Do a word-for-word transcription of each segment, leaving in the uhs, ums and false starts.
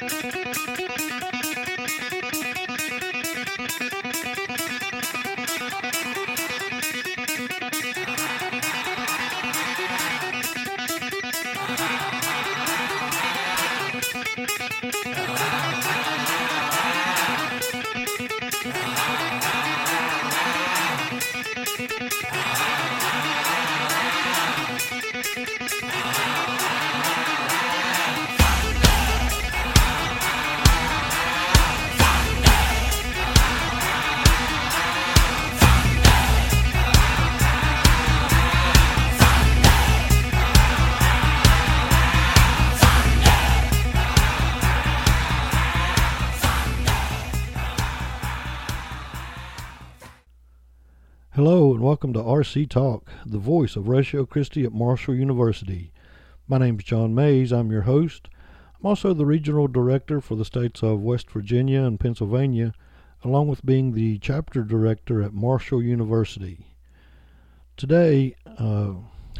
Hello and welcome to R C Talk, the voice of Ratio Christi at Marshall University. My name is John Mays. I'm your host. I'm also the regional director for the states of West Virginia and Pennsylvania, along with being the chapter director at Marshall University. Today, uh,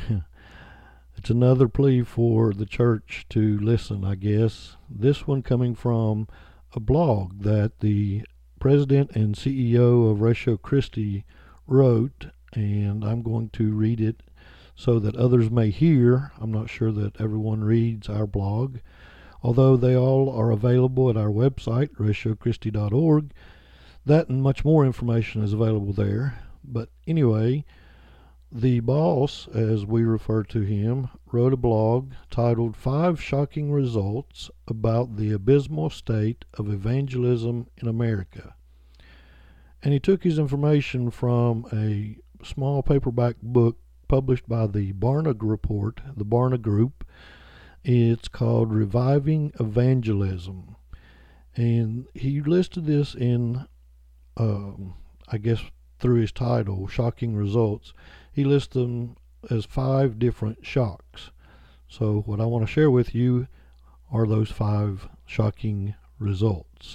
it's another plea for the church to listen, I guess. This one coming from a blog that the president and C E O of Ratio Christi wrote, and I'm going to read it so that others may hear. I'm not sure that everyone reads our blog, although they all are available at our website, ratio christi dot org. That and much more information is available there. But anyway, the boss, as we refer to him, wrote a blog titled Five Shocking Results About the Abysmal State of Evangelism in America. And he took his information from a small paperback book published by the Barna Report, the Barna Group. It's called Reviving Evangelism. And he listed this in, um, I guess through his title, Shocking Results. He lists them as five different shocks. So what I want to share with you are those five shocking results.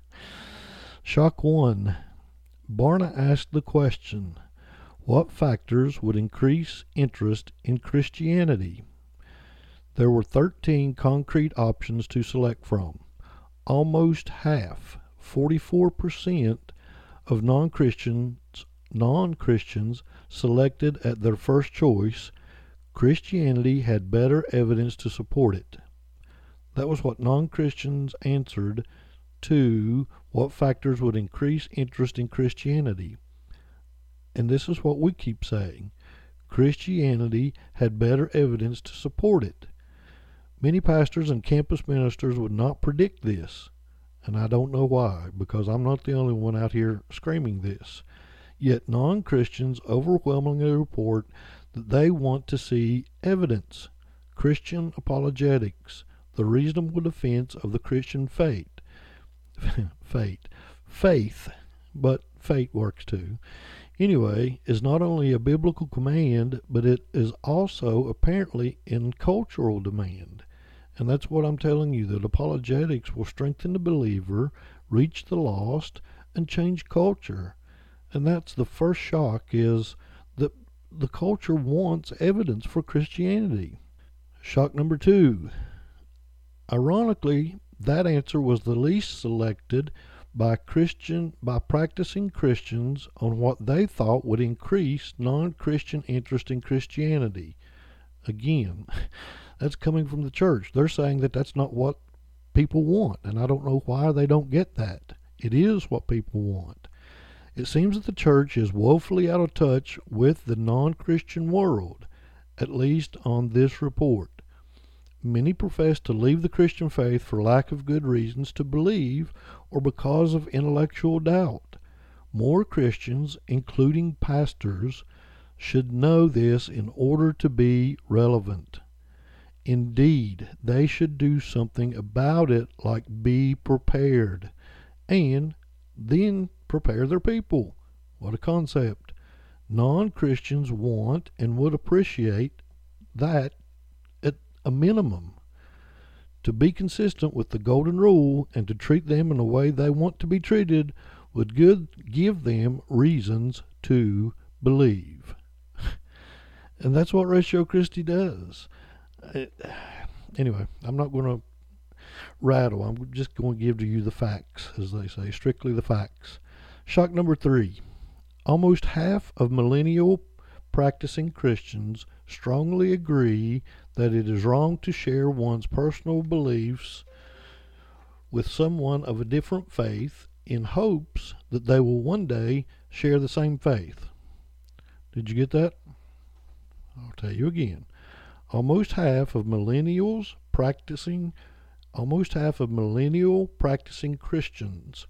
Shock one. Barna asked the question, what factors would increase interest in Christianity? There were thirteen concrete options to select from. Almost half, forty-four percent of non-Christians, non-Christians selected at their first choice, Christianity had better evidence to support it. That was what non-Christians answered to what factors would increase interest in Christianity. And this is what we keep saying. Christianity had better evidence to support it. Many pastors and campus ministers would not predict this, and I don't know why, because I'm not the only one out here screaming this. Yet non-Christians overwhelmingly report that they want to see evidence, Christian apologetics, the reasonable defense of the Christian faith. Faith, faith, but faith works too. Anyway, is not only a biblical command, but it is also apparently in cultural demand. And that's what I'm telling you, that apologetics will strengthen the believer, reach the lost, and change culture. And that's the first shock, is that the culture wants evidence for Christianity. Shock number two. Ironically, that answer was the least selected by Christian by practicing Christians on what they thought would increase non-Christian interest in Christianity. Again, that's coming from the church. They're saying that that's not what people want, and I don't know why they don't get that. It is what people want. It seems that the church is woefully out of touch with the non-Christian world, at least on this report. Many profess to leave the Christian faith for lack of good reasons to believe or because of intellectual doubt. More Christians, including pastors, should know this in order to be relevant. Indeed, they should do something about it, like be prepared, and then prepare their people. What a concept. Non-Christians want and would appreciate that at a minimum. To be consistent with the golden rule and to treat them in the way they want to be treated would good, give them reasons to believe. And that's what Ratio Christi does. It, anyway, I'm not going to rattle. I'm just going to give to you the facts, as they say, strictly the facts. Shock number three. Almost half of millennial practicing Christians strongly agree that it is wrong to share one's personal beliefs with someone of a different faith in hopes that they will one day share the same faith. Did you get that? I'll tell you again. Almost half of millennials practicing, almost half of millennial practicing Christians,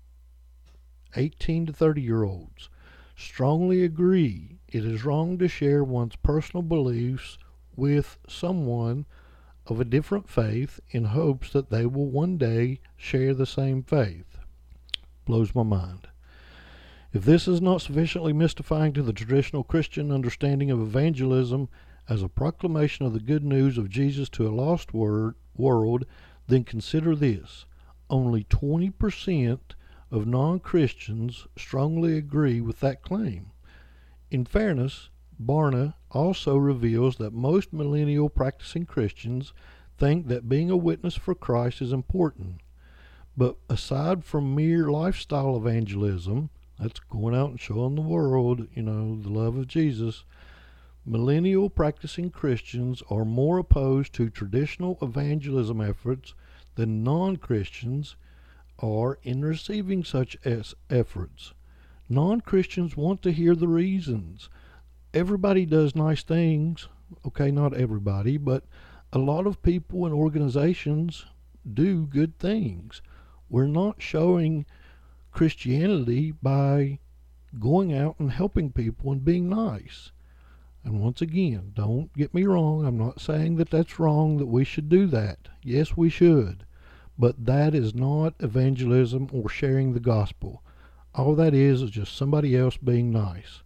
eighteen to thirty year olds, strongly agree it is wrong to share one's personal beliefs with someone of a different faith in hopes that they will one day share the same faith. Blows my mind. If this is not sufficiently mystifying to the traditional Christian understanding of evangelism as a proclamation of the good news of Jesus to a lost word, world, then consider this. Only twenty percent of non-Christians strongly agree with that claim. In fairness, Barna also reveals that most millennial practicing Christians think that being a witness for Christ is important. But aside from mere lifestyle evangelism, that's going out and showing the world, you know, the love of Jesus, millennial practicing Christians are more opposed to traditional evangelism efforts than non-Christians are in receiving such as efforts. Non-Christians want to hear the reasons. Everybody does nice things. Okay, not everybody, but a lot of people and organizations do good things. We're not showing Christianity by going out and helping people and being nice. And once again, don't get me wrong, I'm not saying that that's wrong, that we should do that. Yes, we should. But that is not evangelism or sharing the gospel. All that is is just somebody else being nice.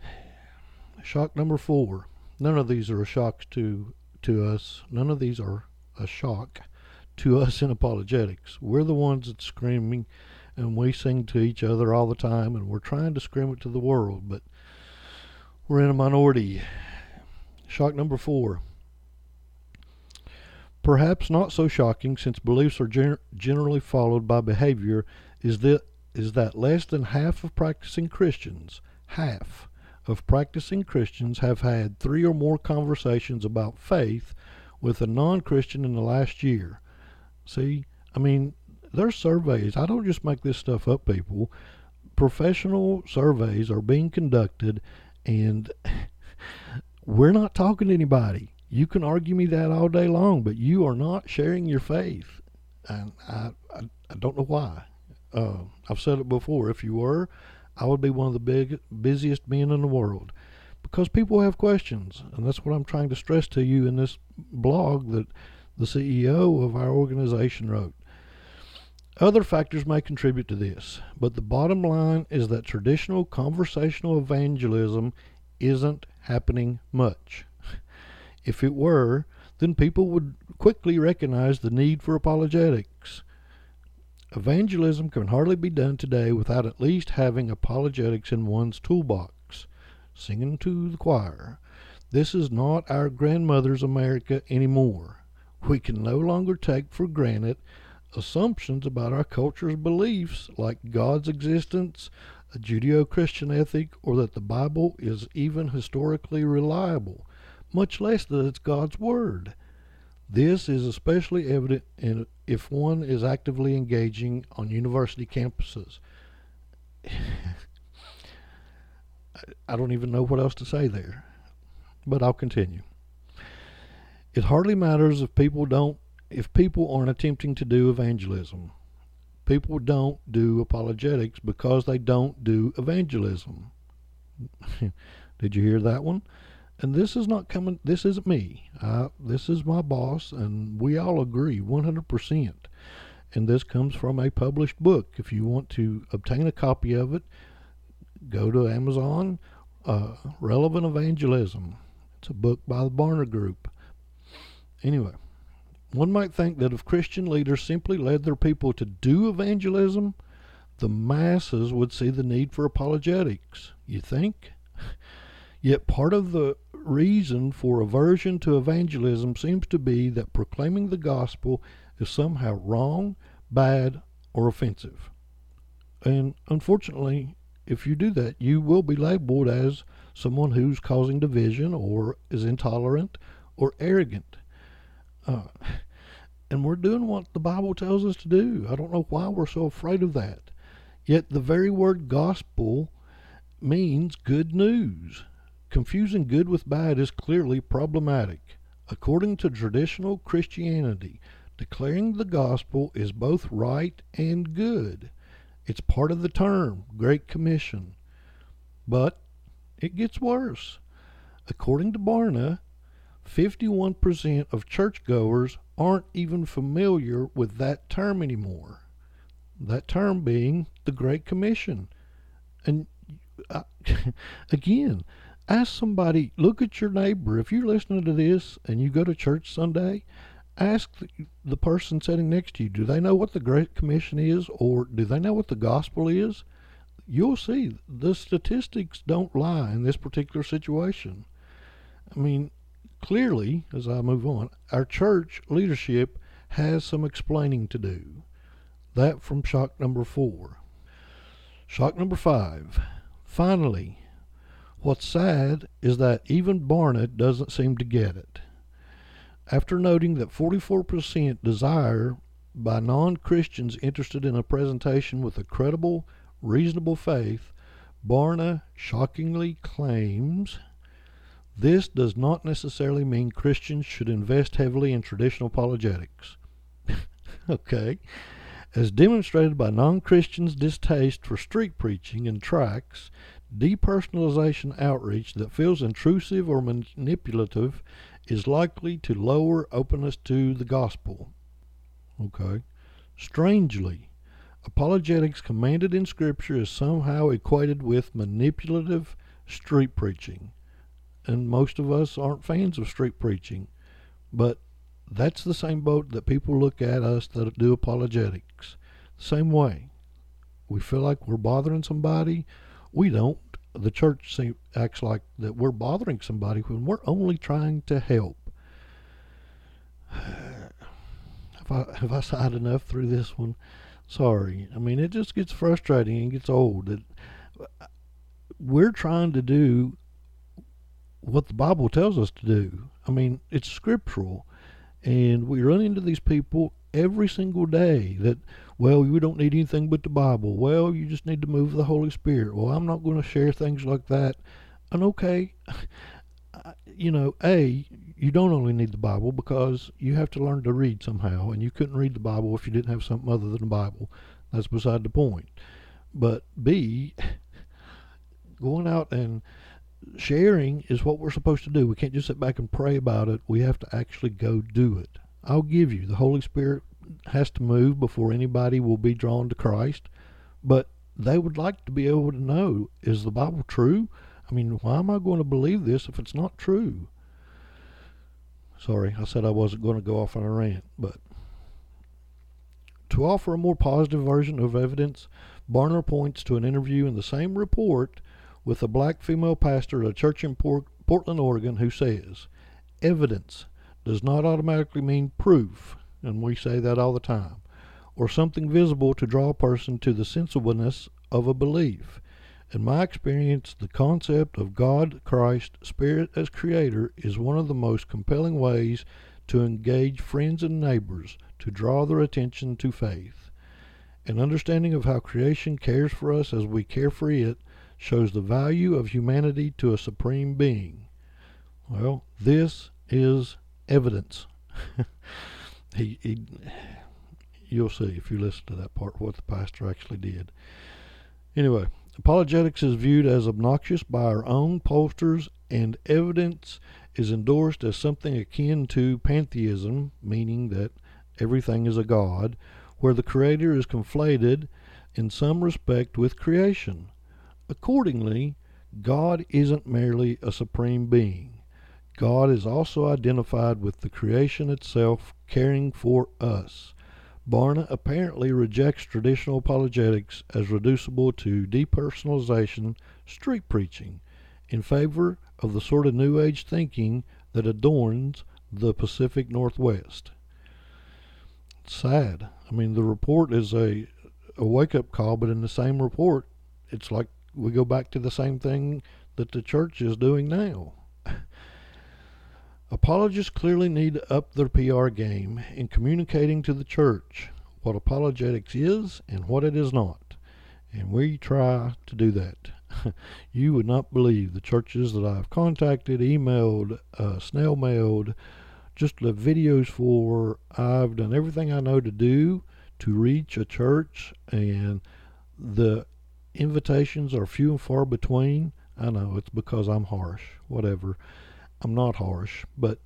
Shock number four. None of these are a shock to, to us. None of these are a shock to us in apologetics. We're the ones that's screaming, and we sing to each other all the time, and we're trying to scream it to the world, but we're in a minority. Shock number four. Perhaps not so shocking, since beliefs are gen- generally followed by behavior, is that, is that less than half of practicing Christians, half of practicing Christians have had three or more conversations about faith with a non-Christian in the last year. See, I mean, there's surveys. I don't just make this stuff up, people. Professional surveys are being conducted, and we're not talking to anybody. You can argue me that all day long, but you are not sharing your faith. And I, I, I don't know why. Uh, I've said it before. If you were, I would be one of the big, busiest men in the world. Because people have questions, and that's what I'm trying to stress to you in this blog that the C E O of our organization wrote. Other factors may contribute to this, but the bottom line is that traditional conversational evangelism isn't happening much. If it were, then people would quickly recognize the need for apologetics. Evangelism can hardly be done today without at least having apologetics in one's toolbox. Singing to the choir. This is not our grandmother's America anymore. We can no longer take for granted assumptions about our culture's beliefs, like God's existence, a Judeo-Christian ethic, or that the Bible is even historically reliable, much less that it's God's Word. This is especially evident in if one is actively engaging on university campuses. I don't even know what else to say there, but I'll continue. It hardly matters if people don't, if people aren't attempting to do evangelism. People don't do apologetics because they don't do evangelism. Did you hear that one? And this is not coming, this isn't me. I, this is my boss, and we all agree one hundred percent. And this comes from a published book. If you want to obtain a copy of it, go to Amazon, uh, Relevant Evangelism. It's a book by the Barna Group. Anyway, one might think that if Christian leaders simply led their people to do evangelism, the masses would see the need for apologetics. You think? Yet part of the reason for aversion to evangelism seems to be that proclaiming the gospel is somehow wrong, bad, or offensive. And unfortunately, if you do that, you will be labeled as someone who's causing division or is intolerant or arrogant. Uh, and we're doing what the Bible tells us to do. I don't know why we're so afraid of that. Yet the very word gospel means good news. Confusing good with bad is clearly problematic. According to traditional Christianity, declaring the gospel is both right and good. It's part of the term, Great Commission. But it gets worse. According to Barna, fifty-one percent of churchgoers aren't even familiar with that term anymore. That term being the Great Commission. And uh, again, ask somebody, look at your neighbor. If you're listening to this and you go to church Sunday, ask the, the person sitting next to you, do they know what the Great Commission is, or do they know what the gospel is? You'll see the statistics don't lie in this particular situation. I mean, clearly, as I move on, our church leadership has some explaining to do. That from shock number four. Shock number five. Finally, what's sad is that even Barna doesn't seem to get it. After noting that forty-four percent desire by non-Christians interested in a presentation with a credible, reasonable faith, Barna shockingly claims this does not necessarily mean Christians should invest heavily in traditional apologetics. Okay. As demonstrated by non-Christians' distaste for street preaching and tracts, depersonalization outreach that feels intrusive or manipulative is likely to lower openness to the gospel. Okay. Strangely, apologetics commanded in Scripture is somehow equated with manipulative street preaching. And most of us aren't fans of street preaching. But that's the same boat that people look at us that do apologetics. Same way. We feel like we're bothering somebody. We don't. The church seem, acts like that we're bothering somebody when we're only trying to help. Have I, have I sighed enough through this one? Sorry. I mean, it just gets frustrating and gets old. It, we're trying to do what the Bible tells us to do. I mean, it's scriptural. And we run into these people every single day that, well, you don't need anything but the Bible. Well, you just need to move the Holy Spirit. Well, I'm not going to share things like that. And okay, you know, A, you don't only need the Bible because you have to learn to read somehow. And you couldn't read the Bible if you didn't have something other than the Bible. That's beside the point. But B, going out and sharing is what we're supposed to do. We can't just sit back and pray about it. We have to actually go do it. I'll give you, the Holy Spirit has to move before anybody will be drawn to Christ. But they would like to be able to know, is the Bible true? I mean, why am I going to believe this if it's not true? Sorry, I said I wasn't going to go off on a rant, but to offer a more positive version of evidence, Barna points to an interview in the same report with a black female pastor at a church in Port- Portland, Oregon, who says, evidence does not automatically mean proof, and we say that all the time, or something visible to draw a person to the sensibleness of a belief. In my experience, the concept of God, Christ, Spirit as Creator is one of the most compelling ways to engage friends and neighbors to draw their attention to faith. An understanding of how creation cares for us as we care for it shows the value of humanity to a supreme being. Well, this is evidence. he, he, you'll see if you listen to that part what the pastor actually did. Anyway, apologetics is viewed as obnoxious by our own pollsters, and evidence is endorsed as something akin to pantheism, meaning that everything is a god, where the Creator is conflated in some respect with creation. Accordingly, God isn't merely a supreme being. God is also identified with the creation itself, caring for us. Barna apparently rejects traditional apologetics as reducible to depersonalization, street preaching, in favor of the sort of New Age thinking that adorns the Pacific Northwest. it's sad. I mean, the report is a, a wake-up call, but in the same report, it's like we go back to the same thing that the church is doing now. Apologists clearly need to up their P R game in communicating to the church what apologetics is and what it is not. And we try to do that. You would not believe the churches that I've contacted, emailed, uh, snail mailed, just the videos for. I've done everything I know to do to reach a church, and the invitations are few and far between. I know it's because I'm harsh, whatever. I'm not harsh, but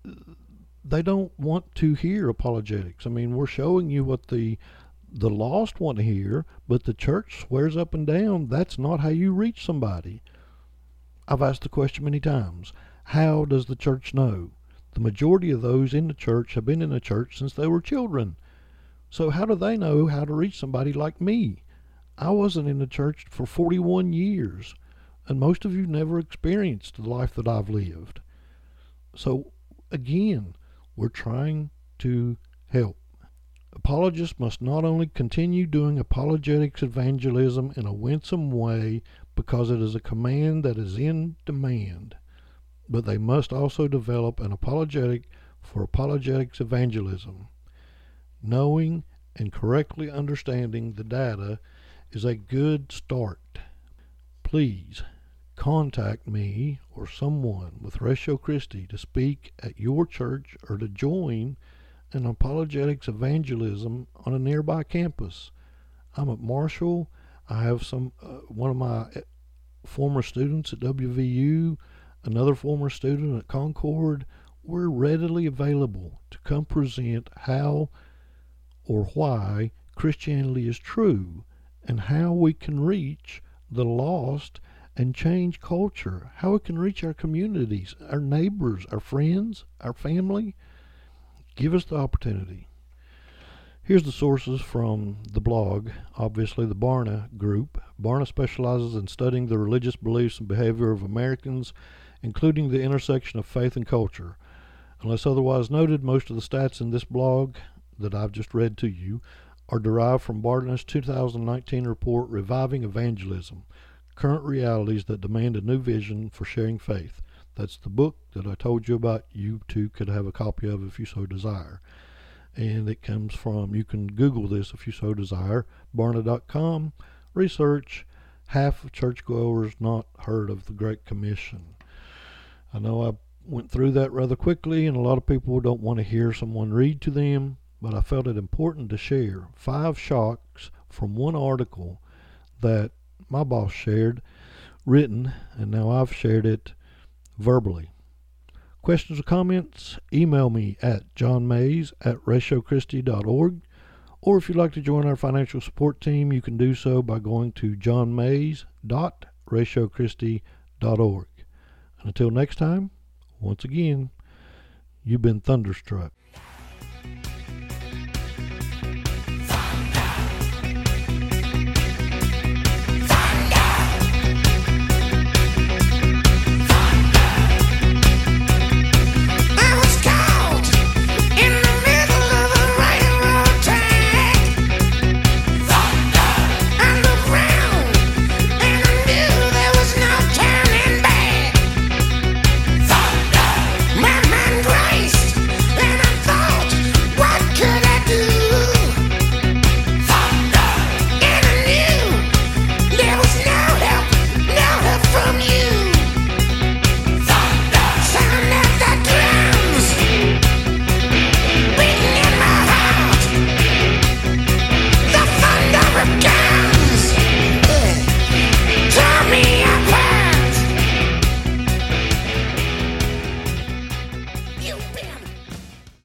they don't want to hear apologetics. I mean, we're showing you what the the lost want to hear, but the church swears up and down that's not how you reach somebody. I've asked the question many times, how does the church know? The majority of those in the church have been in the church since they were children. So how do they know how to reach somebody like me? I wasn't in the church for forty-one years, and most of you never experienced the life that I've lived. So again, we're trying to help. Apologists must not only continue doing apologetics evangelism in a winsome way because it is a command that is in demand, but they must also develop an apologetic for apologetics evangelism. Knowing and correctly understanding the data is a good start. Please contact me or someone with Ratio Christi to speak at your church or to join an apologetics evangelism on a nearby campus. I'm at Marshall. I have some uh, one of my former students at W V U, another former student at Concord. We're readily available to come present how or why Christianity is true and how we can reach the lost and change culture, how we can reach our communities, our neighbors, our friends, our family. Give us the opportunity. Here's the sources from the blog, obviously the Barna Group. Barna specializes in studying the religious beliefs and behavior of Americans, including the intersection of faith and culture. Unless otherwise noted, most of the stats in this blog that I've just read to you are derived from Barna's two thousand nineteen report, Reviving Evangelism, Current Realities That Demand a New Vision for Sharing Faith. That's the book that I told you about. You too could have a copy of if you so desire. And it comes from, you can Google this if you so desire, barna dot com. Research, half of churchgoers not heard of the Great Commission. I know I went through that rather quickly, and a lot of people don't want to hear someone read to them, but I felt it important to share five shocks from one article that my boss shared, written, and now I've shared it verbally. Questions or comments, email me at johnmays at ratio christi dot org, or if you'd like to join our financial support team, you can do so by going to johnmays dot ratio christi dot org. And until next time, once again, you've been thunderstruck.